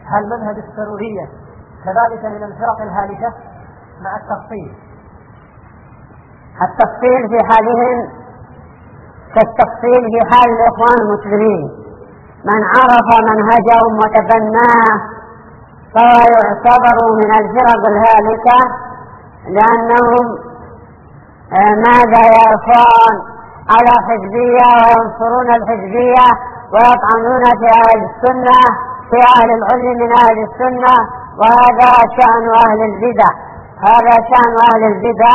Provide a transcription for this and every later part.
هل منهج السرورية كذلك من الفرق الهالكة؟ مع التفصيل. التفصيل في حالهم كالتفصيل في حال الإخوان المسلمين، من عرف منهجهم وتبناه فهو يعتبر من الفرق الهالكة، لأنهم ماذا يا إخوان على حزبية وينصرون الحزبية ويطعنون في أهل السنة، في أهل العلم من أهل السنة، وهذا شأن أهل البدع، هذا شأن أهل البدع.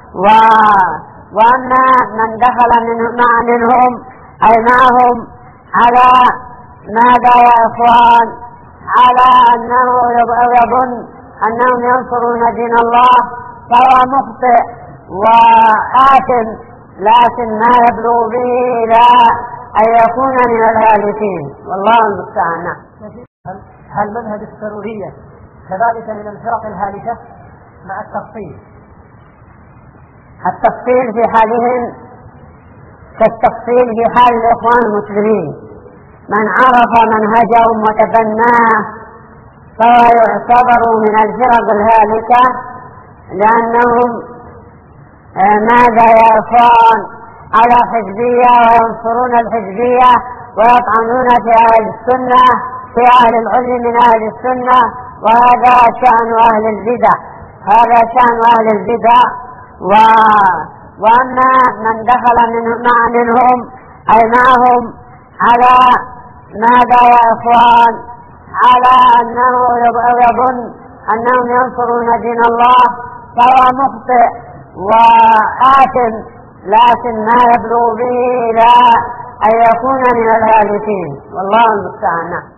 وأما من دخل منهم أي معهم على ماذا يا إخوان على أنه يظن أنهم ينصرون دين الله فهو مخطئ وآثم، لكن ما يبلغ به إلى أن يكون من الهالكين، والله المستعان. هل منهج السرورية كذلك من الفرق الهالكة؟ مع التفصيل. التفصيل في حالهم كالتفصيل في حال الإخوان المسلمين، من عرف منهجهم وتبناه فهو يعتبر من الفرق الهالكة، لأنهم ماذا يا إخوان على حزبية وينصرون الحزبية ويطعنون في أهل السنة، في أهل العلم من أهل السنة، وهذا شأن أهل البدع، هذا شأن أهل البدع. وأما من دخل منهم أي معهم على ماذا يا إخوان على أنه يظن أنهم ينصرون دين الله فهو مخطئ وآثم، لكن ما يبلغ به إلى أن يكون من الهالكين، والله المستعان.